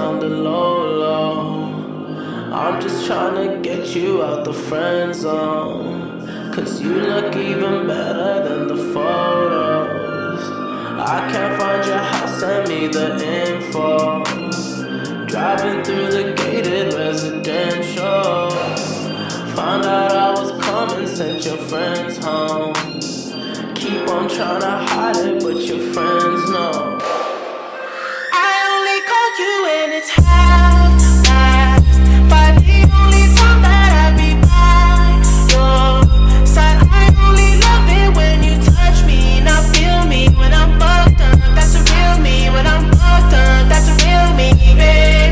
on the low. I'm just tryna get you out the friend zone, 'cause you look even better than the photos. I can't find your house, send me the info. Driving through the gated residential. Found out I was coming, sent your friends home. Keep on trying to hide it, but your friends know. I only called you when it's half-past, but the only time that I be by your side. I only love it when you touch me, not feel me when I'm fucked up. That's a real me when I'm fucked up. That's a real me, babe.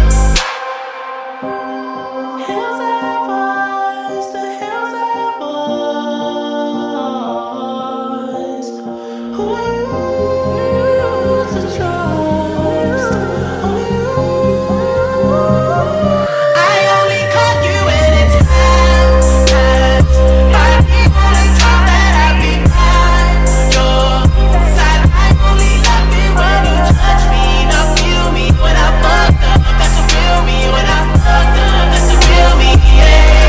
Hills have voice, the hills have voice. Who are you to trust? Only you. I only call you when it's half-past, but the only time that I be by your side. I only love it when you touch me, not feel me when I'm fucked up. That's a real me when I'm fucked up. That's a real me, yeah.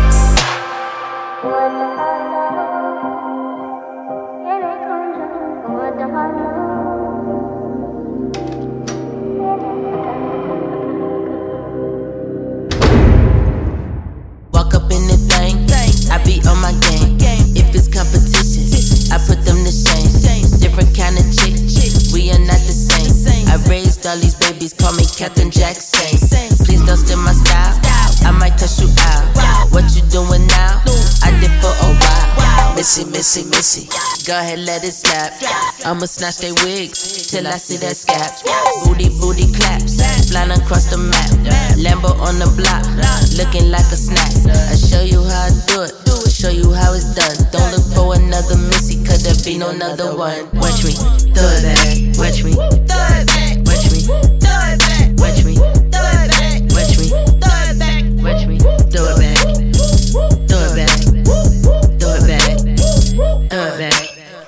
Walk up in the thing, I be on my game. If it's competition, I put them to shame. Different kind of chick, we are not the same. I raised all these babies, call me Captain Jackson. Please don't steal my style, I might cuss you out. What you doing now? I did for a while. Missy, missy, missy, go ahead, let it snap. I'ma snatch they wigs till I see that scap. Booty, booty claps, flying across the map. Lambo on the block, looking like a snack. I show you how I do it, show you how it's done. Don't look for another Missy, 'cause there be no another one. Watch me, throw it back, watch me, throw it back, watch me, throw it back, watch me, throw it back, watch me, throw it back, watch me, throw it back, throw it back, throw it back, throw it back.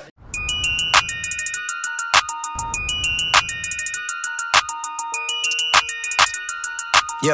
Yo,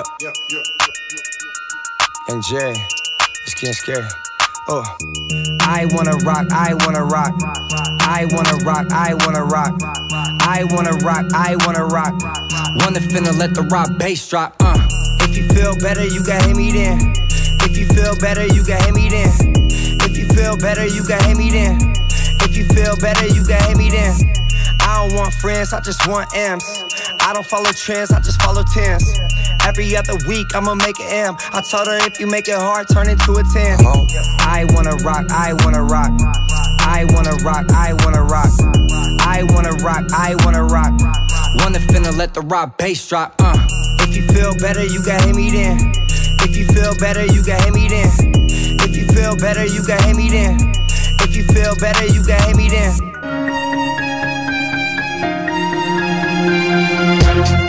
and Jay, it's getting scary. Oh, I wanna rock, I wanna rock, I wanna rock, I wanna rock, I wanna rock, I wanna rock. Wanna finna let the rock bass drop. If you feel better, you can hit me then. If you feel better, you can hit me then. If you feel better, you can hit me then. If you feel better, you can hit me then. I don't want friends, I just want M's. I don't follow trends, I just follow tens. Every other week, I'ma make an M. I told her if you make it hard, turn into a 10. I wanna rock, I wanna rock. I wanna rock, I wanna rock. I wanna rock, I wanna rock. Wanna finna let the rock bass drop. If you feel better, you can hit me then. If you feel better, you can hit me then. If you feel better, you can hit me then. If you feel better, you can hit me then.